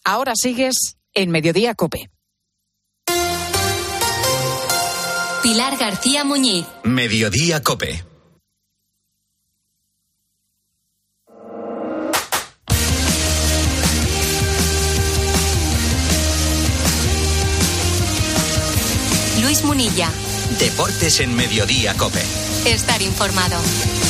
Ahora sigues en Mediodía COPE. Pilar García Muñiz. Mediodía COPE. Luis Munilla. Deportes en Mediodía COPE. Estar informado.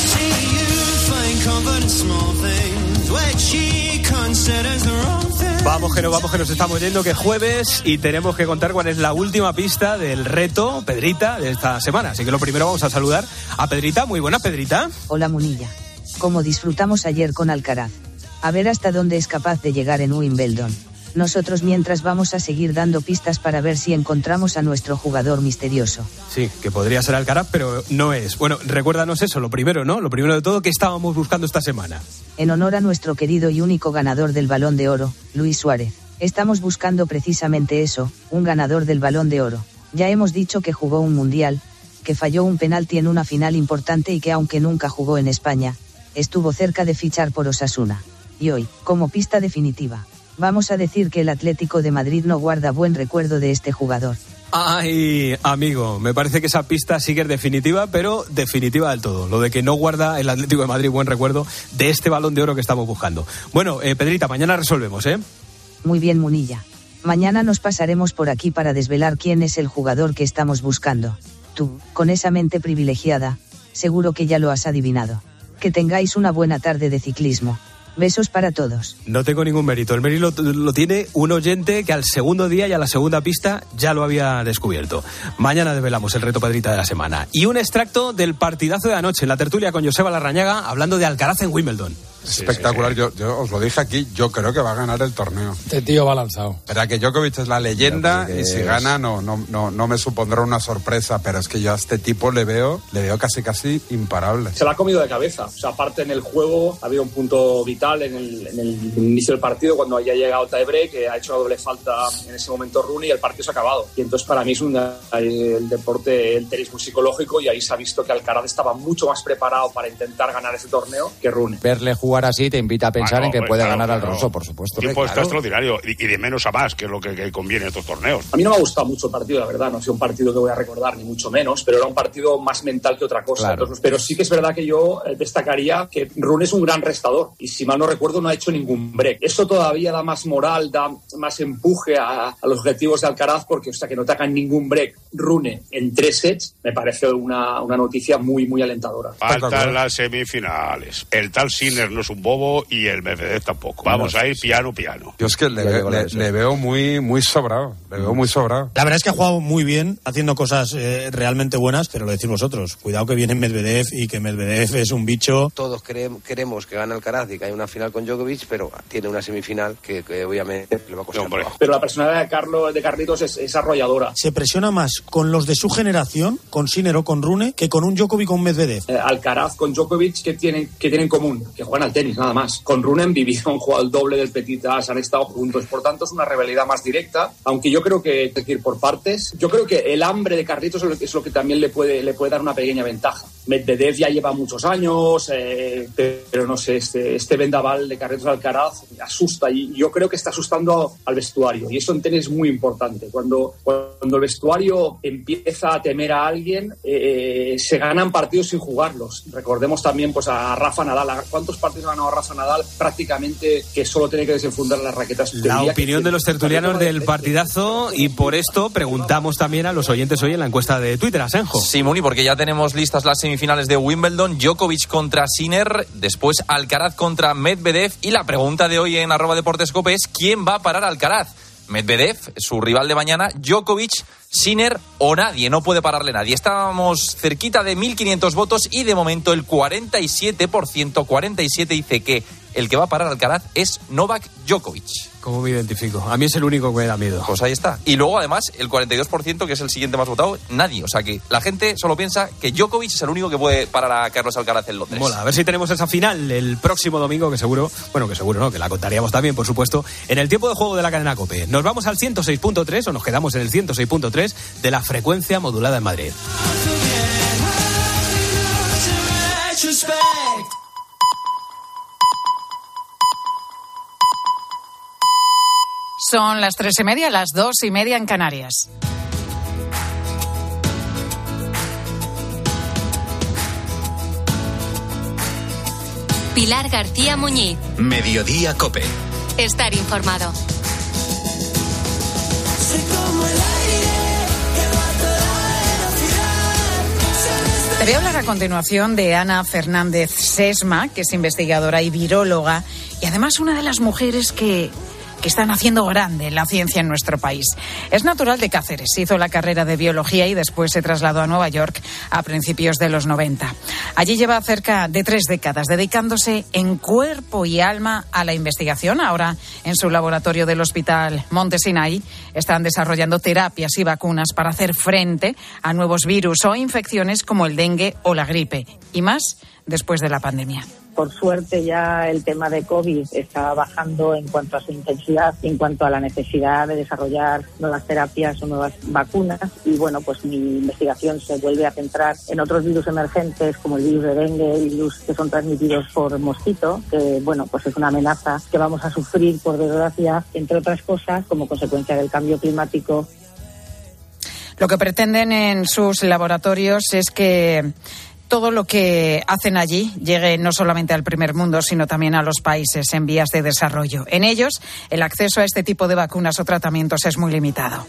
Vamos que nos estamos yendo, que es jueves y tenemos que contar cuál es la última pista del reto, Pedrita, de esta semana. Así que lo primero vamos a saludar a Pedrita. Muy buenas, Pedrita. Hola, Munilla. Como disfrutamos ayer con Alcaraz. A ver hasta dónde es capaz de llegar en Wimbledon. Nosotros mientras vamos a seguir dando pistas para ver si encontramos a nuestro jugador misterioso. Sí, que podría ser Alcaraz, pero no es. Bueno, recuérdanos eso, lo primero, ¿no? Lo primero de todo, ¿qué estábamos buscando esta semana? En honor a nuestro querido y único ganador del Balón de Oro, Luis Suárez. Estamos buscando precisamente eso, un ganador del Balón de Oro. Ya hemos dicho que jugó un mundial, que falló un penalti en una final importante y que aunque nunca jugó en España, estuvo cerca de fichar por Osasuna. Y hoy, como pista definitiva, vamos a decir que el Atlético de Madrid no guarda buen recuerdo de este jugador. Ay, amigo, me parece que esa pista sí que es definitiva, pero definitiva del todo. Lo de que no guarda el Atlético de Madrid buen recuerdo de este Balón de Oro que estamos buscando. Bueno, Pedrita, mañana resolvemos, ¿eh? Muy bien, Munilla. Mañana nos pasaremos por aquí para desvelar quién es el jugador que estamos buscando. Tú, con esa mente privilegiada, seguro que ya lo has adivinado. Que tengáis una buena tarde de ciclismo. Besos para todos. No tengo ningún mérito. El mérito lo tiene un oyente que al segundo día y a la segunda pista ya lo había descubierto. Mañana desvelamos el reto Pedrita de la semana. Y un extracto del partidazo de anoche, la tertulia con Joseba Larrañaga, hablando de Alcaraz en Wimbledon. Espectacular, sí. Yo os lo dije aquí, yo creo que va a ganar el torneo. Este tío va lanzado. Verá que Djokovic es la leyenda y si gana no me supondrá una sorpresa, pero es que yo a este tipo le veo casi imparable. Se la ha comido de cabeza, o sea, aparte en el juego ha habido un punto vital en el inicio del partido cuando haya llegado tiebreak, que ha hecho la doble falta en ese momento Rune y el partido se ha acabado. Y entonces para mí es el deporte, el tenis muy psicológico y ahí se ha visto que Alcaraz estaba mucho más preparado para intentar ganar ese torneo que Rune. Verle jugar así te invita a pensar en que puede ganar al ruso, por supuesto. Tiempo está extraordinario y de menos a más, que es lo que conviene en estos torneos. A mí no me ha gustado mucho el partido, la verdad, no ha sido un partido que voy a recordar ni mucho menos, pero era un partido más mental que otra cosa. Claro. Entonces, pero sí que es verdad que yo destacaría que Rune es un gran restador y si mal no recuerdo no ha hecho ningún break. Eso todavía da más moral, da más empuje a los objetivos de Alcaraz porque, o sea, que no te hagan ningún break Rune en 3 sets me parece una noticia muy, muy alentadora. Faltan las semifinales. El tal Sinner no es un bobo y el Medvedev tampoco. Vamos a ir piano. Yo es que le veo muy sobrado. Le veo muy sobrado. La verdad es que ha jugado muy bien, haciendo cosas realmente buenas, pero lo decís vosotros. Cuidado que viene Medvedev y que Medvedev es un bicho. Todos queremos que gane Alcaraz y que haya una final con Djokovic, pero tiene una semifinal que obviamente le va a costar trabajo. Pero la personalidad de Carlitos es arrolladora. Se presiona más con los de su generación, con Sinner o con Rune, que con un Djokovic o un Medvedev. Alcaraz con Djokovic, ¿qué tienen en común? Que juegan al tenis, nada más. Con Rune han vivido, han jugado el doble del Petit As, han estado juntos. Por tanto, es una rivalidad más directa, aunque yo creo que hay que ir por partes. Yo creo que el hambre de Carlitos es lo que también le puede dar una pequeña ventaja. Medvedev ya lleva muchos años, pero no sé, este vendaval de Carlitos Alcaraz asusta y yo creo que está asustando al vestuario y eso en tenis es muy importante. Cuando el vestuario empieza a temer a alguien, se ganan partidos sin jugarlos. Recordemos también pues a Rafa Nadal. ¿Cuántos partidos ha ganado Rafa Nadal? Prácticamente que solo tiene que desenfundar las raquetas. La opinión de los tertulianos del partidazo y por esto preguntamos también a los oyentes hoy en la encuesta de Twitter, Asenjo. Sí, Muni, porque ya tenemos listas las semifinales de Wimbledon, Djokovic contra Sinner, después Alcaraz contra Medvedev y la pregunta de hoy en @deportescope es ¿quién va a parar a Alcaraz? Medvedev, su rival de mañana, Djokovic, Sinner o nadie, no puede pararle nadie. Estábamos cerquita de 1.500 votos y de momento el 47% dice que el que va a parar a Alcaraz es Novak Djokovic. ¿Cómo me identifico? A mí es el único que me da miedo. Pues ahí está. Y luego además el 42%, que es el siguiente más votado, nadie. O sea que la gente solo piensa que Djokovic es el único que puede parar a Carlos Alcaraz en Londres. Mola, a ver si tenemos esa final el próximo domingo, que seguro no, que la contaríamos también, por supuesto, en el tiempo de juego de la cadena COPE. Nos vamos al 106.3 o nos quedamos en el 106.3 de la frecuencia modulada en Madrid. Son las 3:30, las 2:30 en Canarias. Pilar García Muñiz. Mediodía COPE. Estar informado. Te voy a hablar a continuación de Ana Fernández Sesma, que es investigadora y viróloga, y además una de las mujeres que están haciendo grande la ciencia en nuestro país. Es natural de Cáceres, hizo la carrera de biología y después se trasladó a Nueva York a principios de los 90. Allí lleva cerca de 3 décadas dedicándose en cuerpo y alma a la investigación. Ahora, en su laboratorio del Hospital Monte Sinai, están desarrollando terapias y vacunas para hacer frente a nuevos virus o infecciones como el dengue o la gripe, y más después de la pandemia. Por suerte ya el tema de COVID está bajando en cuanto a su intensidad, en cuanto a la necesidad de desarrollar nuevas terapias o nuevas vacunas. Y bueno, pues mi investigación se vuelve a centrar en otros virus emergentes como el virus de dengue, virus que son transmitidos por mosquito, que bueno, pues es una amenaza que vamos a sufrir por desgracia, entre otras cosas, como consecuencia del cambio climático. Lo que pretenden en sus laboratorios es que todo lo que hacen allí llegue no solamente al primer mundo, sino también a los países en vías de desarrollo. En ellos, el acceso a este tipo de vacunas o tratamientos es muy limitado.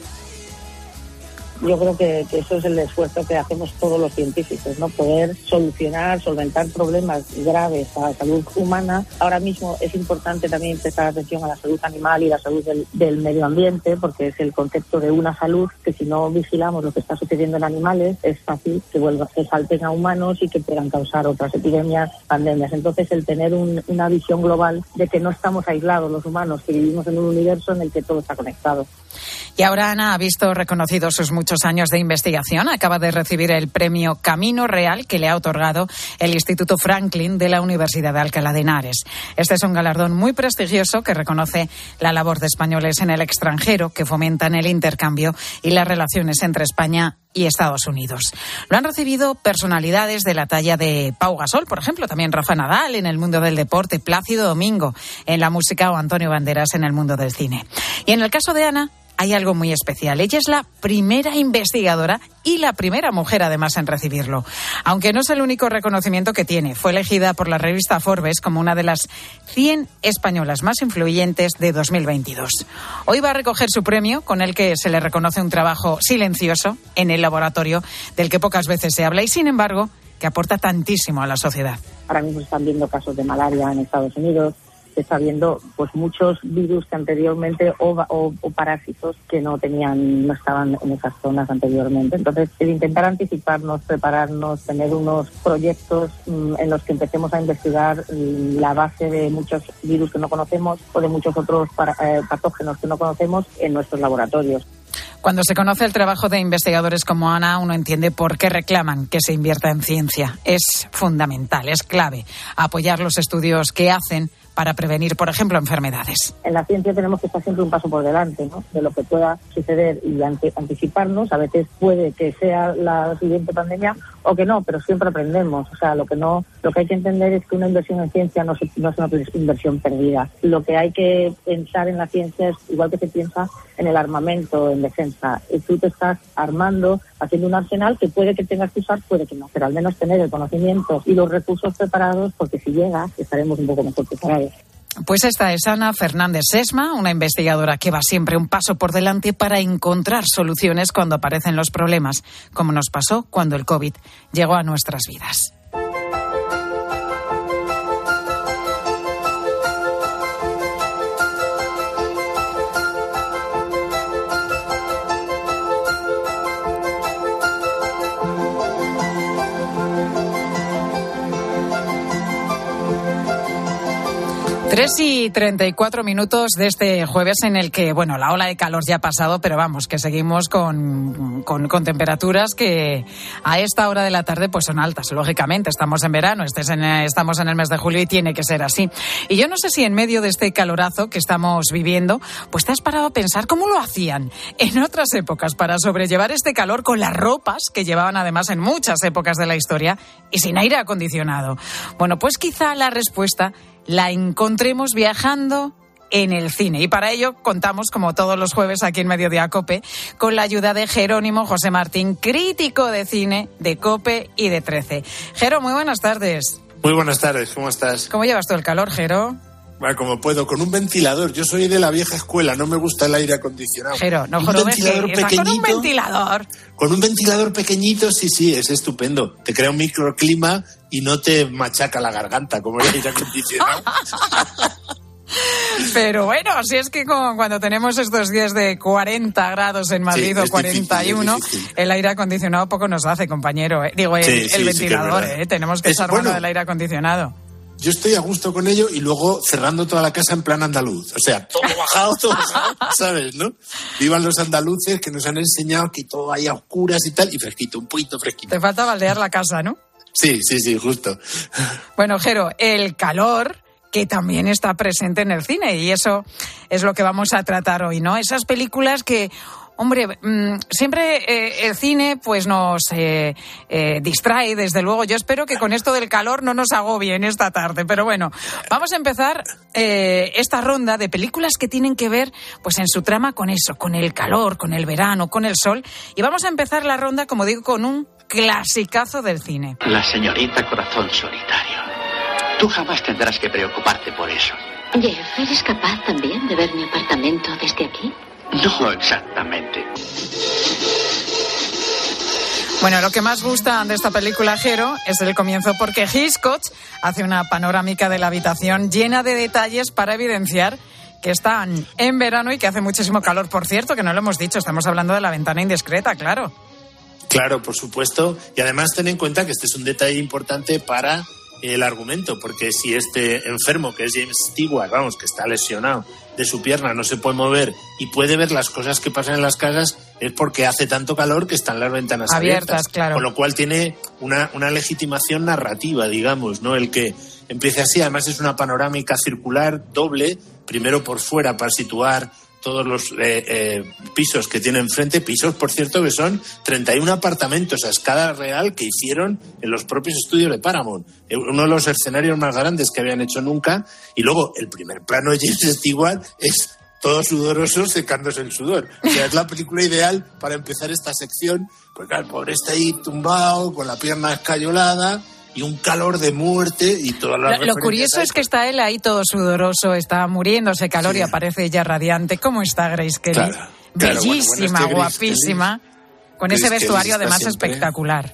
Yo creo que eso es el esfuerzo que hacemos todos los científicos, ¿no? Poder solucionar, solventar problemas graves a la salud humana. Ahora mismo es importante también prestar atención a la salud animal y la salud del medio ambiente, porque es el concepto de una salud que si no vigilamos lo que está sucediendo en animales, es fácil que salten a humanos y que puedan causar otras epidemias, pandemias. Entonces, el tener una visión global de que no estamos aislados los humanos, que vivimos en un universo en el que todo está conectado. Y ahora Ana ha visto reconocidos sus muchos años de investigación. Acaba de recibir el premio Camino Real que le ha otorgado el Instituto Franklin de la Universidad de Alcalá de Henares. Este es un galardón muy prestigioso que reconoce la labor de españoles en el extranjero que fomentan el intercambio y las relaciones entre España y Estados Unidos. Lo han recibido personalidades de la talla de Pau Gasol, por ejemplo, también Rafa Nadal en el mundo del deporte, Plácido Domingo en la música o Antonio Banderas en el mundo del cine. Y en el caso de Ana, hay algo muy especial. Ella es la primera investigadora y la primera mujer, además, en recibirlo. Aunque no es el único reconocimiento que tiene. Fue elegida por la revista Forbes como una de las 100 españolas más influyentes de 2022. Hoy va a recoger su premio, con el que se le reconoce un trabajo silencioso en el laboratorio, del que pocas veces se habla y, sin embargo, que aporta tantísimo a la sociedad. Ahora mismo están viendo casos de malaria en Estados Unidos. Se está viendo pues muchos virus que anteriormente o parásitos que no estaban en esas zonas anteriormente. Entonces, el intentar anticiparnos, prepararnos, tener unos proyectos en los que empecemos a investigar la base de muchos virus que no conocemos o de muchos otros patógenos que no conocemos en nuestros laboratorios. Cuando se conoce el trabajo de investigadores como Ana, uno entiende por qué reclaman que se invierta en ciencia. Es fundamental, es clave apoyar los estudios que hacen para prevenir, por ejemplo, enfermedades. En la ciencia tenemos que estar siempre un paso por delante, ¿no?, de lo que pueda suceder y anticiparnos. A veces puede que sea la siguiente pandemia o que no, pero siempre aprendemos. O sea, lo que hay que entender es que una inversión en ciencia no es una inversión perdida. Lo que hay que pensar en la ciencia es igual que se piensa en el armamento, en defensa. Y tú te estás armando, haciendo un arsenal que puede que tengas que usar, puede que no, pero al menos tener el conocimiento y los recursos preparados, porque si llega estaremos un poco mejor preparados. Pues esta es Ana Fernández Sesma, una investigadora que va siempre un paso por delante para encontrar soluciones cuando aparecen los problemas, como nos pasó cuando el COVID llegó a nuestras vidas. Y 34 minutos de este jueves en el que, bueno, la ola de calor ya ha pasado, pero vamos, que seguimos con temperaturas que a esta hora de la tarde pues son altas, lógicamente. Estamos en verano, estamos en el mes de julio y tiene que ser así. Y yo no sé si en medio de este calorazo que estamos viviendo, pues te has parado a pensar cómo lo hacían en otras épocas para sobrellevar este calor con las ropas que llevaban además en muchas épocas de la historia y sin aire acondicionado. Bueno, pues quizá la respuesta la encontremos viajando en el cine. Y para ello contamos, como todos los jueves aquí en Mediodía COPE, con la ayuda de Jerónimo José Martín, crítico de cine de COPE y de 13. Jero, muy buenas tardes. Muy buenas tardes, ¿cómo estás? ¿Cómo llevas tú el calor, Jero? Bueno, como puedo, con un ventilador. Yo soy de la vieja escuela, no me gusta el aire acondicionado. Jero, no jorobes, que estás con un ventilador. Con un ventilador pequeñito, sí, es estupendo. Te crea un microclima y no te machaca la garganta como el aire acondicionado. Pero bueno, si es que cuando tenemos estos días de 40 grados en Madrid o 41, difícil. El aire acondicionado poco nos hace, compañero. Digo, el ventilador, tenemos que echar mano del aire acondicionado. Yo estoy a gusto con ello y luego cerrando toda la casa en plan andaluz. O sea, todo bajado, ¿sabes, no? Vivan los andaluces que nos han enseñado que todo vaya a oscuras y tal, y fresquito, un poquito fresquito. Te falta baldear la casa, ¿no? Sí, justo. Bueno, Jero, el calor que también está presente en el cine, y eso es lo que vamos a tratar hoy, ¿no? Esas películas que... Hombre, siempre el cine pues nos distrae, desde luego. Yo espero que con esto del calor no nos agobien esta tarde. Pero bueno, vamos a empezar esta ronda de películas que tienen que ver pues en su trama con eso, con el calor, con el verano, con el sol. Y vamos a empezar la ronda, como digo, con un clasicazo del cine. La señorita Corazón Solitario. Tú jamás tendrás que preocuparte por eso. Jeff, ¿eres capaz también de ver mi apartamento desde aquí? No exactamente. Bueno, lo que más gusta de esta película, Jero, es el comienzo, porque Hitchcock hace una panorámica de la habitación llena de detalles para evidenciar que están en verano y que hace muchísimo calor. Por cierto, que no lo hemos dicho, estamos hablando de La ventana indiscreta, claro. Claro, por supuesto. Y además ten en cuenta que este es un detalle importante para el argumento, porque si este enfermo, que es James Stewart, que está lesionado de su pierna, no se puede mover y puede ver las cosas que pasan en las casas, es porque hace tanto calor que están las ventanas abiertas. Claro. Con lo cual tiene una legitimación narrativa, digamos, ¿no? El que empiece así. Además es una panorámica circular doble, primero por fuera para situar todos los pisos que tiene enfrente, pisos, por cierto, que son 31 apartamentos a escala real que hicieron en los propios estudios de Paramount. Uno de los escenarios más grandes que habían hecho nunca. Y luego el primer plano de James Stewart es todo sudoroso, secándose el sudor. O sea, es la película ideal para empezar esta sección, porque el pobre está ahí tumbado, con la pierna escayolada, y un calor de muerte y todas las Lo curioso es que está él ahí todo sudoroso, está muriéndose de calor y aparece ella radiante. ¿Cómo está Grace Kelly? Claro, bellísima, bueno, guapísima, con ese vestuario además siempre espectacular.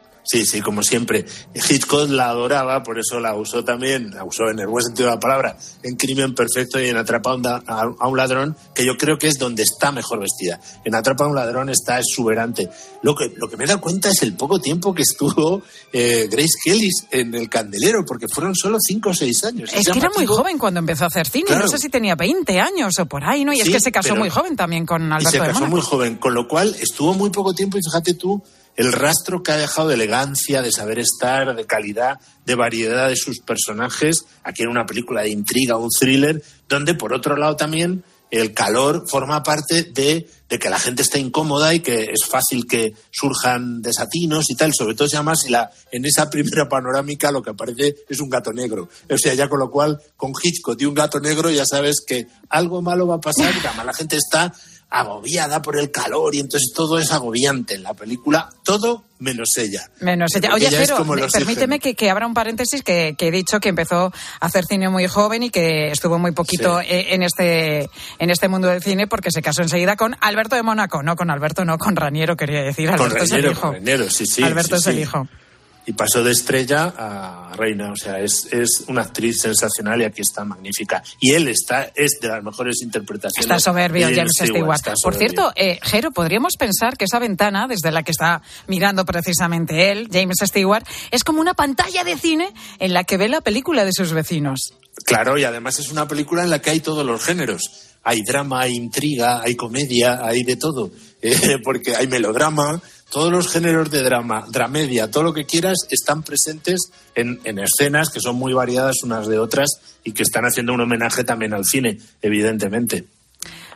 Sí, como siempre. Hitchcock la adoraba, por eso la usó también, la usó en el buen sentido de la palabra, en Crimen Perfecto y en Atrapa a un ladrón, que yo creo que es donde está mejor vestida. En Atrapa a un ladrón está exuberante. Lo que me he dado cuenta es el poco tiempo que estuvo Grace Kelly en El Candelero, porque fueron solo 5 o 6 años. Es que era muy joven cuando empezó a hacer cine, claro. No sé si tenía 20 años o por ahí, ¿no? Y sí, es que se casó muy joven también con Alberto de Mónaco. Se casó muy joven, con lo cual estuvo muy poco tiempo y fíjate tú, el rastro que ha dejado de elegancia, de saber estar, de calidad, de variedad de sus personajes, aquí en una película de intriga, un thriller, donde por otro lado también el calor forma parte de que la gente está incómoda y que es fácil que surjan desatinos y tal, sobre todo además en esa primera panorámica lo que aparece es un gato negro. O sea, ya con lo cual, con Hitchcock y un gato negro ya sabes que algo malo va a pasar, y además la gente está agobiada por el calor y entonces todo es agobiante en la película, todo menos ella. Oye, pero permíteme que abra un paréntesis, que he dicho que empezó a hacer cine muy joven y que estuvo muy poquito en este mundo del cine, porque se casó enseguida con Alberto de Mónaco, no con Alberto, no, con Raniero, quería decir. Alberto con Raniero, es el hijo. Con Raniero, sí. Alberto es el hijo. Y pasó de estrella a reina, o sea, es una actriz sensacional y aquí está magnífica. Y él es de las mejores interpretaciones. Está soberbio James Stewart. Por cierto, Jero, podríamos pensar que esa ventana desde la que está mirando precisamente él, James Stewart, es como una pantalla de cine en la que ve la película de sus vecinos. Claro, y además es una película en la que hay todos los géneros. Hay drama, hay intriga, hay comedia, hay de todo. Porque hay melodrama. Todos los géneros de drama, dramedia, todo lo que quieras, están presentes en escenas que son muy variadas unas de otras y que están haciendo un homenaje también al cine, evidentemente.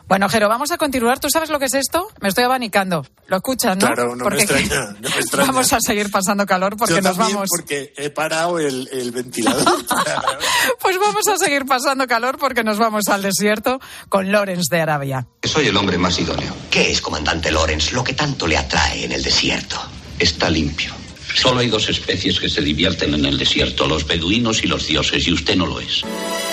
Bueno, Jero, vamos a continuar. ¿Tú sabes lo que es esto? Me estoy abanicando. ¿Lo escuchas, no? Claro, no me extraña. Vamos a seguir pasando calor porque nos vamos. Porque he parado el ventilador. Pues vamos a seguir pasando calor porque nos vamos al desierto con Lawrence de Arabia. Soy el hombre más idóneo. ¿Qué es, comandante Lawrence, lo que tanto le atrae en el desierto? Está limpio. Solo hay 2 especies que se divierten en el desierto, los beduinos y los dioses, y usted no lo es.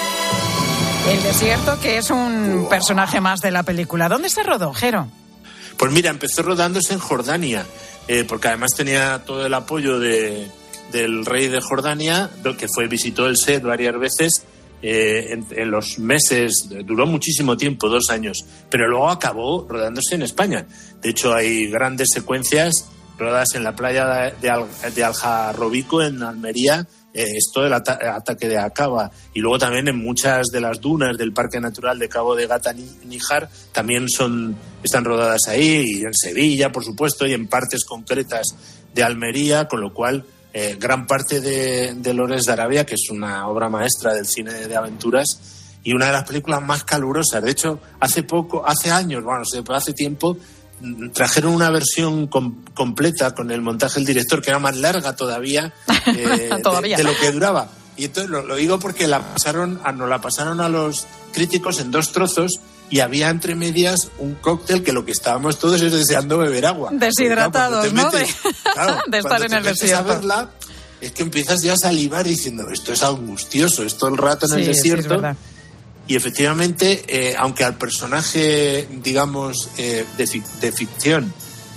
El desierto, que es un personaje más de la película. ¿Dónde se rodó, Jero? Pues mira, empezó rodándose en Jordania, porque además tenía todo el apoyo del rey de Jordania, que visitó el set varias veces en los meses, duró muchísimo tiempo, 2 años, pero luego acabó rodándose en España. De hecho, hay grandes secuencias rodadas en la playa de Aljarrobico, en Almería, esto del ataque de Aqaba, y luego también en muchas de las dunas del Parque Natural de Cabo de Gata Níjar también están rodadas ahí, y en Sevilla, por supuesto, y en partes concretas de Almería, con lo cual gran parte de Lawrence de Arabia, que es una obra maestra del cine de aventuras y una de las películas más calurosas. De hecho, hace tiempo trajeron una versión completa con el montaje del director, que era más larga todavía, de lo que duraba. Y entonces lo digo porque nos la pasaron a los críticos en 2 trozos, y había entre medias un cóctel que lo que estábamos todos es deseando beber agua. Deshidratados, ¿no? Claro, de estar en el desierto. A verla, es que empiezas ya a salivar diciendo, esto es angustioso, es todo el rato en el desierto. Sí, es verdad. Y efectivamente, aunque al personaje, digamos, de ficción,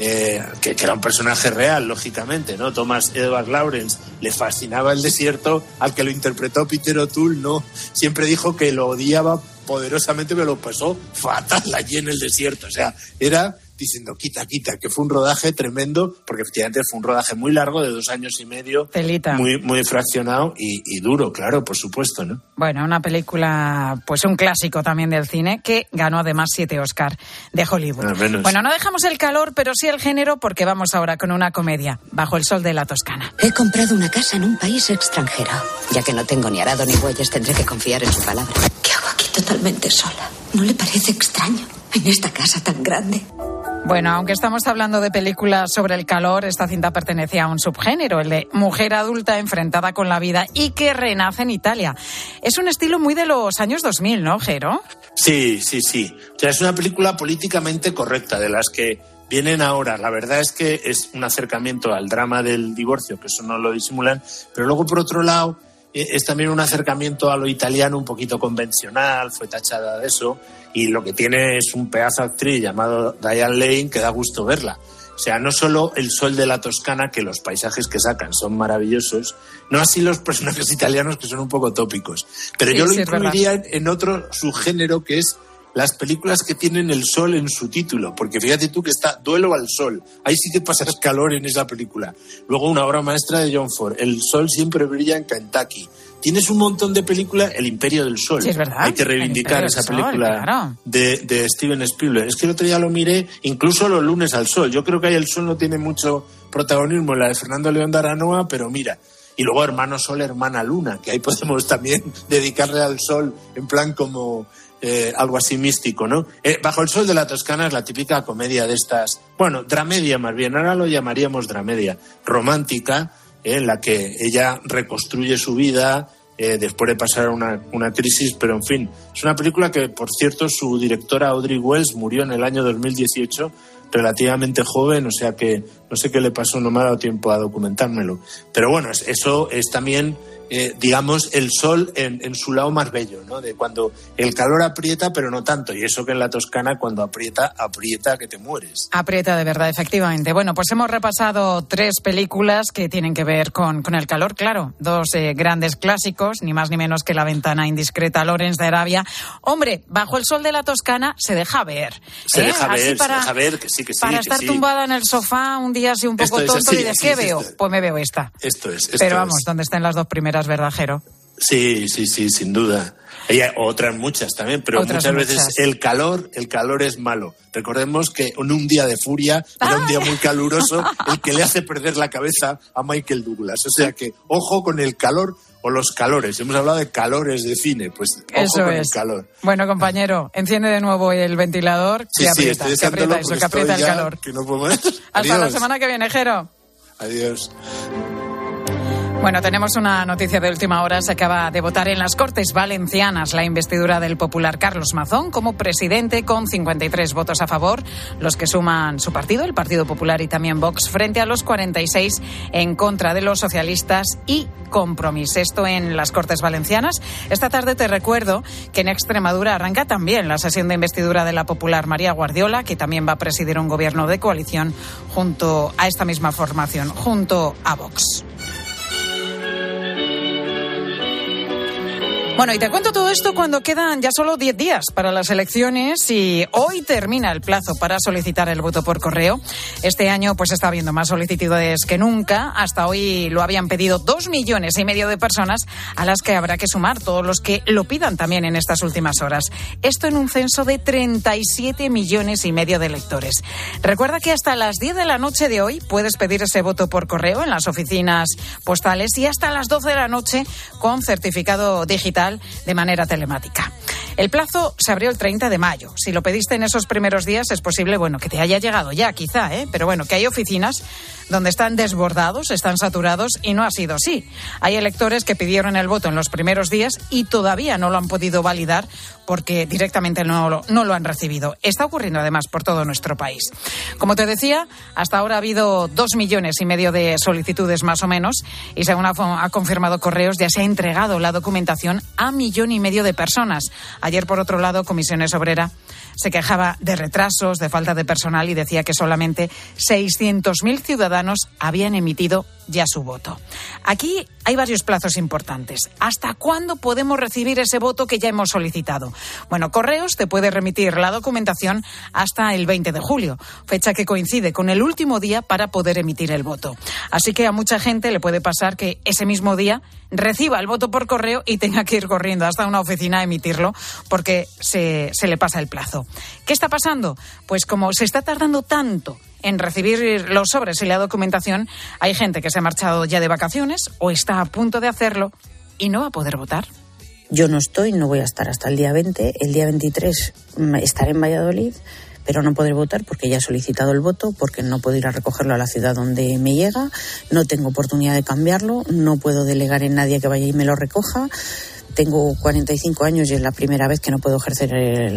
que era un personaje real, lógicamente, ¿no? Thomas Edward Lawrence, le fascinaba el desierto, al que lo interpretó Peter O'Toole, no, siempre dijo que lo odiaba poderosamente, pero lo pasó fatal allí en el desierto. O sea, era diciendo, quita, que fue un rodaje tremendo, porque efectivamente fue un rodaje muy largo, de 2 años y medio. Telita. Muy fraccionado y duro, claro, por supuesto, ¿no? Bueno, una película, pues un clásico también del cine, que ganó además 7 Oscar de Hollywood. Bueno, no dejamos el calor, pero sí el género, porque vamos ahora con una comedia, Bajo el sol de la Toscana. He comprado una casa en un país extranjero. Ya que no tengo ni arado ni bueyes, tendré que confiar en su palabra. ¿Qué hago aquí totalmente sola? ¿No le parece extraño en esta casa tan grande? Bueno, aunque estamos hablando de películas sobre el calor, esta cinta pertenece a un subgénero, el de mujer adulta enfrentada con la vida y que renace en Italia. Es un estilo muy de los años 2000, ¿no, Jero? Sí. O sea, es una película políticamente correcta, de las que vienen ahora. La verdad es que es un acercamiento al drama del divorcio, que eso no lo disimulan, pero luego, por otro lado, es también un acercamiento a lo italiano un poquito convencional, fue tachada de eso, y lo que tiene es un pedazo de actriz llamado Diane Lane que da gusto verla. O sea, no solo el sol de la Toscana, que los paisajes que sacan son maravillosos, no así los personajes italianos, que son un poco tópicos. Pero sí, yo lo incluiría en otro subgénero, que es las películas que tienen el sol en su título, porque fíjate tú que está Duelo al sol, ahí sí que pasas calor en esa película. Luego una obra maestra de John Ford, El sol siempre brilla en Kentucky. Tienes un montón de películas, El imperio del sol. Sí, es verdad. Hay que reivindicar esa película, claro, de Steven Spielberg. Es que el otro día lo miré, incluso Los lunes al sol. Yo creo que ahí el sol no tiene mucho protagonismo en la de Fernando León de Aranoa, pero mira. Y luego Hermano Sol, Hermana Luna, que ahí podemos también dedicarle al sol en plan como algo así místico, ¿no? Bajo el sol de la Toscana es la típica comedia de estas, bueno, dramedia más bien, ahora lo llamaríamos dramedia, romántica, en la que ella reconstruye su vida después de pasar una crisis, pero en fin, es una película que, por cierto, su directora Audrey Wells murió en el año 2018, relativamente joven, o sea que no sé qué le pasó, no me ha dado tiempo a documentármelo. Pero bueno, eso es también, digamos, el sol en su lado más bello, ¿no? De cuando el calor aprieta, pero no tanto. Y eso que en la Toscana, cuando aprieta que te mueres. Aprieta de verdad, efectivamente. Bueno, pues hemos repasado 3 películas que tienen que ver con el calor, claro. 2 grandes clásicos, ni más ni menos que La ventana indiscreta, Lawrence de Arabia. Hombre, Bajo el sol de la Toscana se deja ver. Se deja ver, que sí. Para estar tumbada en el sofá un día así un poco tonto y de ¿qué veo? Pues me veo esta. Esto es. Pero vamos, donde estén las 2 primeras, ¿verdad, Jero? Sí, sin duda. Hay otras muchas también, pero muchas veces el calor es malo. Recordemos que en un día de furia era un día muy caluroso, el que le hace perder la cabeza a Michael Douglas. O sea que, ojo con el calor o los calores. Hemos hablado de calores de cine, pues ojo eso con es. el calor. Bueno, compañero, enciende de nuevo el ventilador. Sí, aprieta, estoy aprieta eso, que aprieta el calor. Que no puedo más. Hasta la semana que viene, Jero. Adiós. Bueno, tenemos una noticia de última hora. Se acaba de votar en las Cortes Valencianas la investidura del popular Carlos Mazón como presidente, con 53 votos a favor, los que suman su partido, el Partido Popular, y también Vox, frente a los 46 en contra de los socialistas y Compromís. Esto en las Cortes Valencianas. Esta tarde te recuerdo que en Extremadura arranca también la sesión de investidura de la popular María Guardiola, que también va a presidir un gobierno de coalición junto a esta misma formación, junto a Vox. Bueno, y te cuento todo esto cuando quedan ya solo 10 días para las elecciones y hoy termina el plazo para solicitar el voto por correo. Este año pues está habiendo más solicitudes que nunca. Hasta hoy lo habían pedido 2,5 millones de personas, a las que habrá que sumar todos los que lo pidan también en estas últimas horas. Esto en un censo de 37,5 millones de electores. Recuerda que hasta las 10 de la noche de hoy puedes pedir ese voto por correo en las oficinas postales y hasta las 12 de la noche con certificado digital de manera telemática. El plazo se abrió el 30 de mayo. Si lo pediste en esos primeros días, es posible, que te haya llegado ya, quizá, pero que hay oficinas donde están desbordados, están saturados, y no ha sido así. Hay electores que pidieron el voto en los primeros días y todavía no lo han podido validar porque directamente no lo han recibido. Está ocurriendo además por todo nuestro país. Como te decía, hasta ahora ha habido 2,5 millones de solicitudes más o menos, y según ha confirmado Correos, ya se ha entregado la documentación a 1,5 millones de personas. Ayer, por otro lado, Comisiones Obrera se quejaba de retrasos, de falta de personal, y decía que solamente 600.000 ciudadanos habían emitido ya su voto. Aquí hay varios plazos importantes. ¿Hasta cuándo podemos recibir ese voto que ya hemos solicitado? Bueno, Correos te puede remitir la documentación hasta el 20 de julio, fecha que coincide con el último día para poder emitir el voto. Así que a mucha gente le puede pasar que ese mismo día reciba el voto por correo y tenga que ir corriendo hasta una oficina a emitirlo porque se le pasa el plazo. ¿Qué está pasando? Pues como se está tardando tanto en recibir los sobres y la documentación, hay gente que se ha marchado ya de vacaciones o está a punto de hacerlo y no va a poder votar. Yo no voy a estar hasta el día 20, el día 23 estaré en Valladolid, pero no podré votar porque ya he solicitado el voto, porque no puedo ir a recogerlo a la ciudad donde me llega, no tengo oportunidad de cambiarlo, no puedo delegar en nadie que vaya y me lo recoja. Tengo 45 años y es la primera vez que no puedo ejercer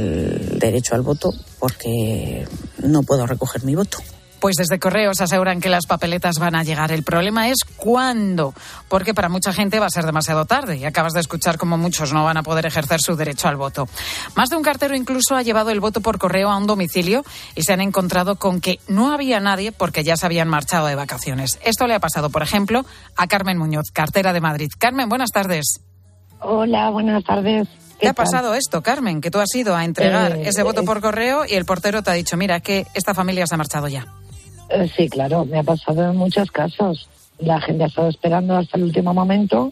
el derecho al voto porque no puedo recoger mi voto. Pues desde Correos aseguran que las papeletas van a llegar. El problema es cuándo, porque para mucha gente va a ser demasiado tarde y acabas de escuchar cómo muchos no van a poder ejercer su derecho al voto. Más de un cartero incluso ha llevado el voto por correo a un domicilio y se han encontrado con que no había nadie porque ya se habían marchado de vacaciones. Esto le ha pasado, por ejemplo, a Carmen Muñoz, cartera de Madrid. Carmen, buenas tardes. Hola, buenas tardes. ¿Qué ha pasado esto, Carmen? Que tú has ido a entregar ese voto por correo y el portero te ha dicho, mira, que esta familia se ha marchado ya. Sí, claro, me ha pasado en muchos casos. La gente ha estado esperando hasta el último momento,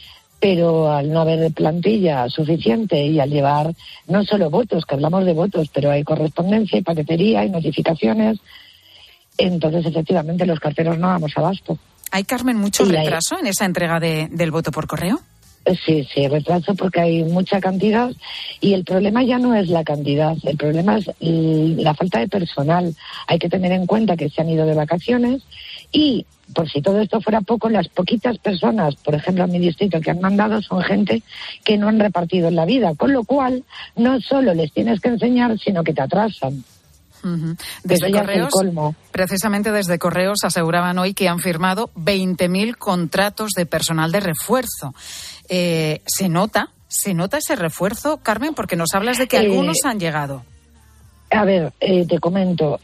pero al no haber plantilla suficiente y al llevar no solo votos, que hablamos de votos, pero hay correspondencia y paquetería y notificaciones, entonces efectivamente los carteros no damos abasto. ¿Hay, Carmen, mucho retraso en esa entrega del voto por correo? Sí, retraso porque hay mucha cantidad y el problema ya no es la cantidad, el problema es la falta de personal. Hay que tener en cuenta que se han ido de vacaciones y, por si todo esto fuera poco, las poquitas personas, por ejemplo en mi distrito, que han mandado son gente que no han repartido en la vida, con lo cual no solo les tienes que enseñar, sino que te atrasan. Desde Correos, precisamente desde Correos aseguraban hoy que han firmado 20.000 contratos de personal de refuerzo. ¿Se nota ese refuerzo, Carmen? Porque nos hablas de que algunos han llegado. A ver, te comento.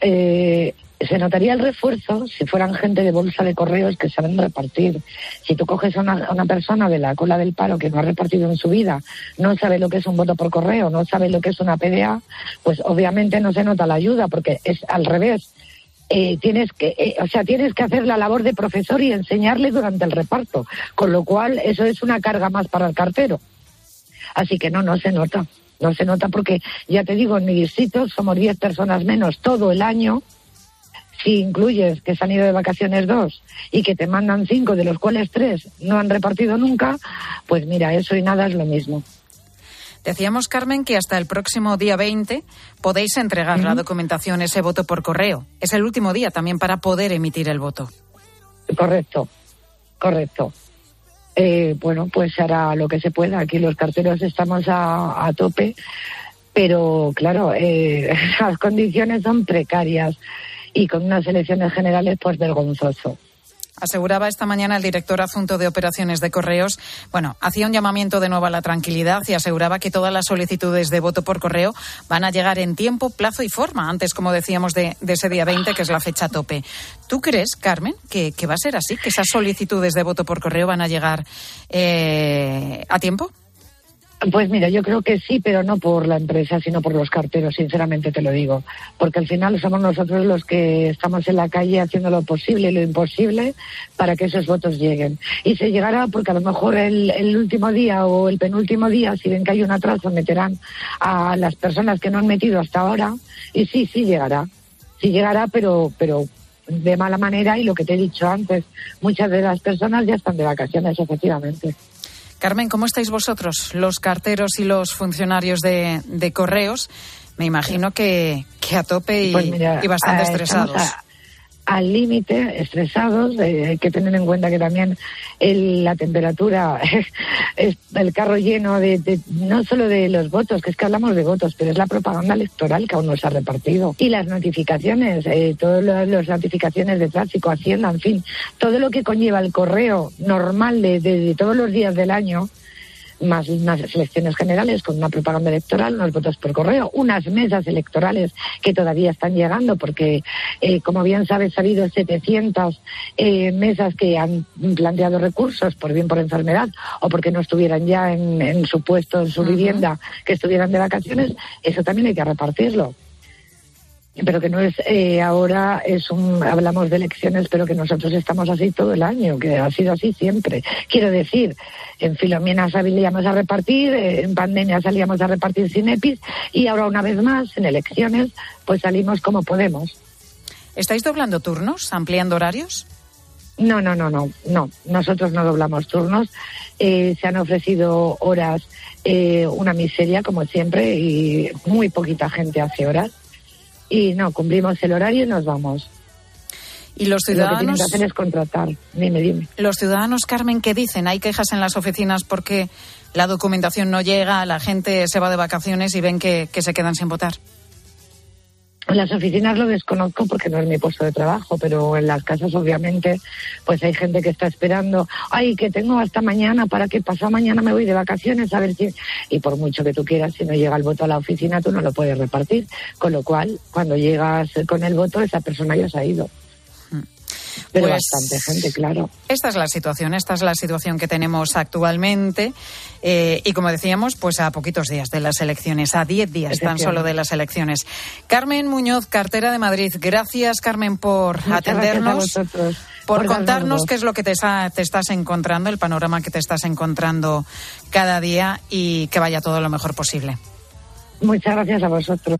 Se notaría el refuerzo si fueran gente de bolsa de correos que saben repartir. Si tú coges a una persona de la cola del paro que no ha repartido en su vida, no sabe lo que es un voto por correo, no sabe lo que es una PDA, pues obviamente no se nota la ayuda porque es al revés. Tienes que hacer la labor de profesor y enseñarle durante el reparto, con lo cual eso es una carga más para el cartero. Así que no se nota porque, ya te digo, en mi distrito somos 10 personas menos todo el año, Si incluyes que se han ido de vacaciones 2 y que te mandan 5, de los cuales 3 no han repartido nunca, pues mira, eso y nada es lo mismo. Decíamos, Carmen, que hasta el próximo día 20 podéis entregar la documentación, ese voto por correo. Es el último día también para poder emitir el voto. Correcto. Bueno, pues se hará lo que se pueda. Aquí los carteros estamos a tope, pero claro, las condiciones son precarias y con unas elecciones generales pues vergonzoso. Aseguraba esta mañana el director adjunto de operaciones de Correos, hacía un llamamiento de nuevo a la tranquilidad y aseguraba que todas las solicitudes de voto por correo van a llegar en tiempo, plazo y forma, antes, como decíamos, de ese día 20, que es la fecha tope. ¿Tú crees, Carmen, que va a ser así, que esas solicitudes de voto por correo van a llegar a tiempo? Pues mira, yo creo que sí, pero no por la empresa, sino por los carteros, sinceramente te lo digo. Porque al final somos nosotros los que estamos en la calle haciendo lo posible y lo imposible para que esos votos lleguen. Y se llegará porque a lo mejor el último día o el penúltimo día, si ven que hay un atraso, meterán a las personas que no han metido hasta ahora. Y sí llegará. Sí llegará, pero de mala manera, y lo que te he dicho antes, muchas de las personas ya están de vacaciones, efectivamente. Carmen, ¿cómo estáis vosotros, los carteros y los funcionarios de Correos? Me imagino que a tope y bastante estresados. Al límite, estresados. Hay que tener en cuenta que también la temperatura, el carro lleno de no solo de los votos, que es que hablamos de votos, pero es la propaganda electoral que aún no se ha repartido. Y las notificaciones, todas las notificaciones de tráfico, Hacienda, en fin, todo lo que conlleva el correo normal de todos los días del año, más unas elecciones generales con una propaganda electoral, unos votos por correo, unas mesas electorales que todavía están llegando porque, como bien sabes, ha habido 700 mesas que han planteado recursos, por enfermedad o porque no estuvieran ya en su puesto, en su vivienda, que estuvieran de vacaciones. Eso también hay que repartirlo. Pero que no es ahora, hablamos de elecciones, pero que nosotros estamos así todo el año, que ha sido así siempre. Quiero decir, en Filomena salíamos a repartir, en pandemia salíamos a repartir sin EPIs, y ahora una vez más, en elecciones, pues salimos como podemos. ¿Estáis doblando turnos, ampliando horarios? No. Nosotros no doblamos turnos. Se han ofrecido horas, una miseria, como siempre, y muy poquita gente hace horas. Y no, cumplimos el horario y nos vamos. ¿Y los ciudadanos? Lo que tienen que hacer es contratar. Dime. Los ciudadanos, Carmen, ¿qué dicen? Hay quejas en las oficinas porque la documentación no llega, la gente se va de vacaciones y ven que se quedan sin votar. En las oficinas lo desconozco porque no es mi puesto de trabajo, pero en las casas obviamente pues hay gente que está esperando, que tengo hasta mañana para que pasado mañana me voy de vacaciones a ver si... Y por mucho que tú quieras, si no llega el voto a la oficina, tú no lo puedes repartir, con lo cual cuando llegas con el voto esa persona ya se ha ido. Pero pues, bastante gente, claro. Esta es la situación que tenemos actualmente, y como decíamos, pues a poquitos días de las elecciones, a 10 días tan solo de las elecciones. Carmen Muñoz, cartera de Madrid. Gracias, Carmen, por atendernos, por contarnos qué es lo que te estás encontrando, el panorama que te estás encontrando cada día, y que vaya todo lo mejor posible. Muchas gracias a vosotros.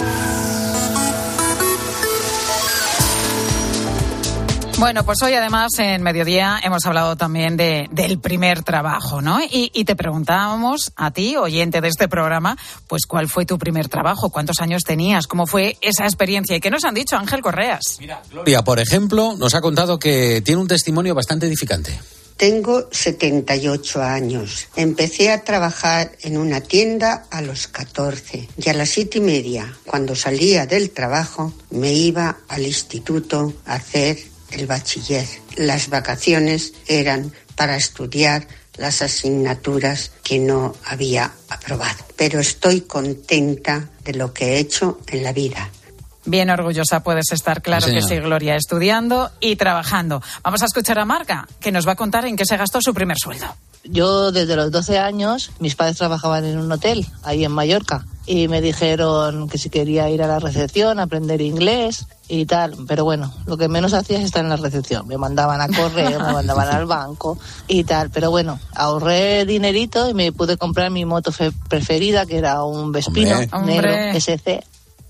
Bueno, pues hoy además en Mediodía hemos hablado también del primer trabajo, ¿no? Y te preguntábamos a ti, oyente de este programa, pues ¿cuál fue tu primer trabajo? ¿Cuántos años tenías? ¿Cómo fue esa experiencia? ¿Y qué nos han dicho, Ángel Correas? Mira, Gloria, por ejemplo, nos ha contado que tiene un testimonio bastante edificante. Tengo 78 años. Empecé a trabajar en una tienda a los 14 y a las 7:30, cuando salía del trabajo, me iba al instituto a hacer el bachiller. Las vacaciones eran para estudiar las asignaturas que no había aprobado. Pero estoy contenta de lo que he hecho en la vida. Bien orgullosa puedes estar, claro que sí, Gloria, estudiando y trabajando. Vamos a escuchar a Marga, que nos va a contar en qué se gastó su primer sueldo. Yo desde los 12 años, mis padres trabajaban en un hotel, ahí en Mallorca, y me dijeron que si quería ir a la recepción, aprender inglés y tal, pero bueno, lo que menos hacía es estar en la recepción. Me mandaban a correo, me mandaban al banco y tal, pero bueno, ahorré dinerito y me pude comprar mi moto preferida, que era un Vespino negro SC.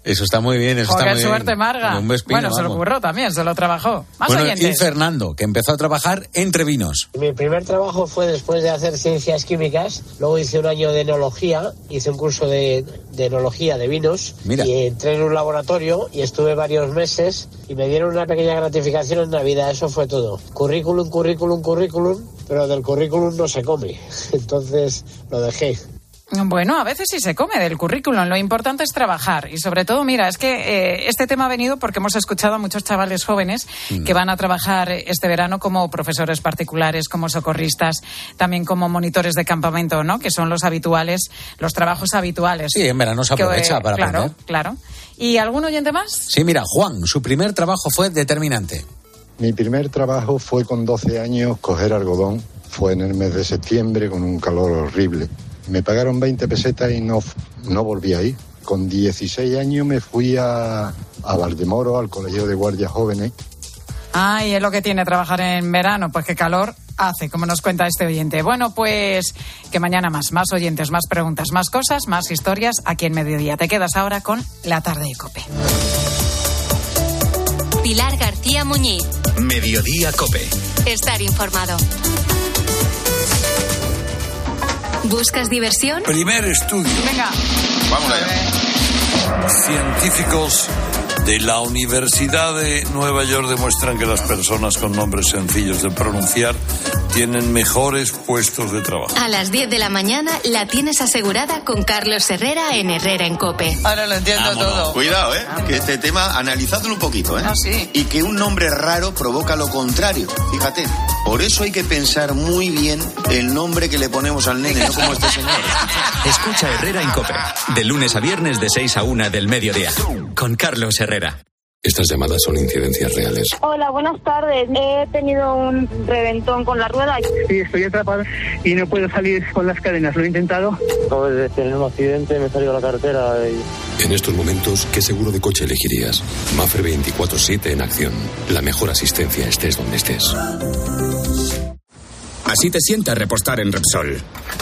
Eso está muy bien, eso está muy bien. ¡Qué suerte, Marga! Bueno, se lo curró también, se lo trabajó. Más oyentes. Y Fernando, que empezó a trabajar entre vinos. Mi primer trabajo fue después de hacer ciencias químicas, luego hice un año de enología, hice un curso de enología de vinos. Mira. Y entré en un laboratorio y estuve varios meses y me dieron una pequeña gratificación en Navidad, eso fue todo. Currículum, pero del currículum no se come, entonces lo dejé. Bueno, a veces sí se come del currículum, lo importante es trabajar y sobre todo, mira, es que este tema ha venido porque hemos escuchado a muchos chavales jóvenes que van a trabajar este verano como profesores particulares, como socorristas, también como monitores de campamento, ¿no? Que son los habituales, los trabajos habituales. Sí, en verano se aprovecha para aprender. Claro. ¿Y algún oyente más? Sí, mira, Juan, su primer trabajo fue determinante. Mi primer trabajo fue con 12 años coger algodón, fue en el mes de septiembre con un calor horrible. Me pagaron 20 pesetas y no volví ahí. Con 16 años me fui a Valdemoro, al Colegio de Guardias Jóvenes. Ay, es lo que tiene trabajar en verano, pues qué calor hace, como nos cuenta este oyente. Bueno, pues que mañana más oyentes, más preguntas, más cosas, más historias aquí en Mediodía. Te quedas ahora con La Tarde de COPE. Pilar García Muñiz. Mediodía COPE. Estar informado. ¿Buscas diversión? Primer estudio. Venga. Vamos allá. Científicos de la Universidad de Nueva York demuestran que las personas con nombres sencillos de pronunciar tienen mejores puestos de trabajo. A las 10 de la mañana la tienes asegurada con Carlos Herrera en Herrera en COPE. Ahora lo entiendo todo. Cuidado, que este tema, analizadlo un poquito, Ah, sí. Y que un nombre raro provoca lo contrario, fíjate. Por eso hay que pensar muy bien el nombre que le ponemos al nene, no como este señor. Escucha Herrera en COPE, de lunes a viernes de 6 a 1 del mediodía, con Carlos Herrera. Estas llamadas son incidencias reales. Hola, buenas tardes. He tenido un reventón con la rueda. Sí, estoy atrapado y no puedo salir con las cadenas. Lo he intentado. Acabo de tener un accidente, me he salido a la carretera y... En estos momentos, ¿qué seguro de coche elegirías? Mapfre 24/7 en acción. La mejor asistencia estés donde estés. Así te sienta repostar en Repsol.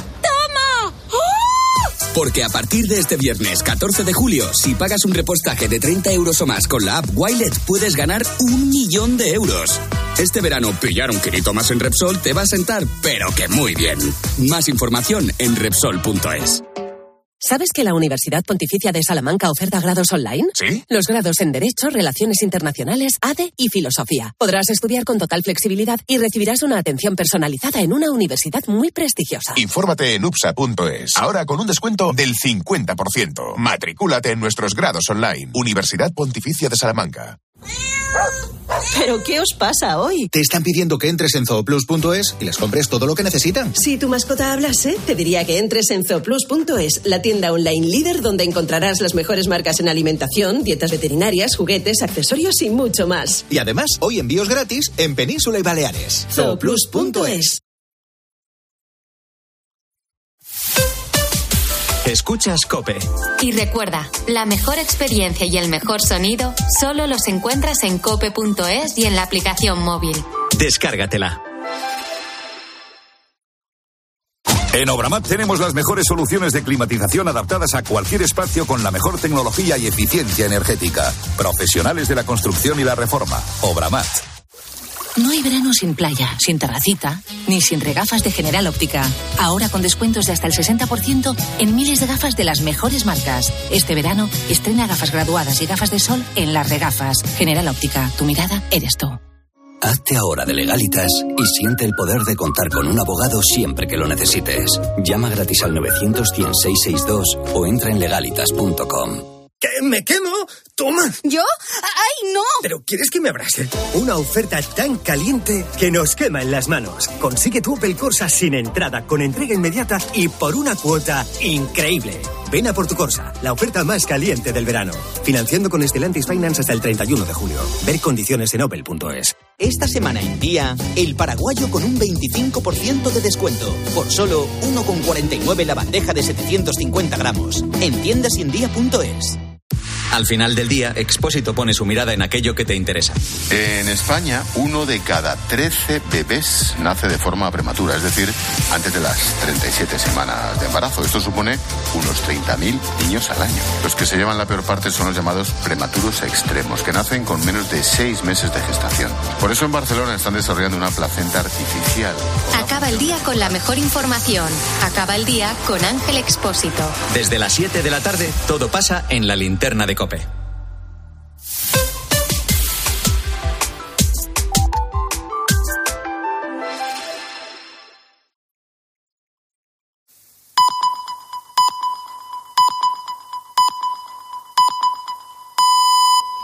Porque a partir de este viernes 14 de julio, si pagas un repostaje de 30 euros o más con la app Wilet, puedes ganar 1 millón de euros. Este verano, pillar un kilito más en Repsol te va a sentar, pero que muy bien. Más información en Repsol.es. ¿Sabes que la Universidad Pontificia de Salamanca oferta grados online? ¿Sí? Los grados en Derecho, Relaciones Internacionales, ADE y Filosofía. Podrás estudiar con total flexibilidad y recibirás una atención personalizada en una universidad muy prestigiosa. Infórmate en upsa.es. Ahora con un descuento del 50%. Matricúlate en nuestros grados online. Universidad Pontificia de Salamanca. ¿Pero qué os pasa hoy? Te están pidiendo que entres en zooplus.es y les compres todo lo que necesitan. Si tu mascota hablase, te diría que entres en zooplus.es, la tienda online líder donde encontrarás las mejores marcas en alimentación, dietas veterinarias, juguetes, accesorios y mucho más. Y además, hoy envíos gratis en Península y Baleares. zooplus.es. Escuchas COPE. Y recuerda, la mejor experiencia y el mejor sonido solo los encuentras en cope.es y en la aplicación móvil. Descárgatela. En Obramat tenemos las mejores soluciones de climatización adaptadas a cualquier espacio con la mejor tecnología y eficiencia energética. Profesionales de la construcción y la reforma. Obramat. No hay verano sin playa, sin terracita, ni sin regafas de General Óptica. Ahora con descuentos de hasta el 60% en miles de gafas de las mejores marcas. Este verano estrena gafas graduadas y gafas de sol en las regafas. General Óptica, tu mirada eres tú. Hazte ahora de Legalitas y siente el poder de contar con un abogado siempre que lo necesites. Llama gratis al 900-100-662 o entra en legalitas.com. ¿Qué? ¿Me quemo? ¡Toma! ¿Yo? ¡Ay, no! ¿Pero quieres que me abrase? Una oferta tan caliente que nos quema en las manos. Consigue tu Opel Corsa sin entrada, con entrega inmediata y por una cuota increíble. Ven a por tu Corsa, la oferta más caliente del verano. Financiando con Stellantis Finance hasta el 31 de julio. Ver condiciones en opel.es. Esta semana en Día, el paraguayo con un 25% de descuento. Por solo 1,49 la bandeja de 750 gramos. En tiendas y en día.es. Al final del día, Expósito pone su mirada en aquello que te interesa. En España, 1 de cada 13 bebés nace de forma prematura, es decir, antes de las 37 semanas de embarazo. Esto supone unos 30.000 niños al año. Los que se llevan la peor parte son los llamados prematuros extremos, que nacen con menos de 6 meses de gestación. Por eso en Barcelona están desarrollando una placenta artificial. Acaba el día con la mejor información. Acaba el día con Ángel Expósito. Desde las 7 de la tarde, todo pasa en la linterna de COPE.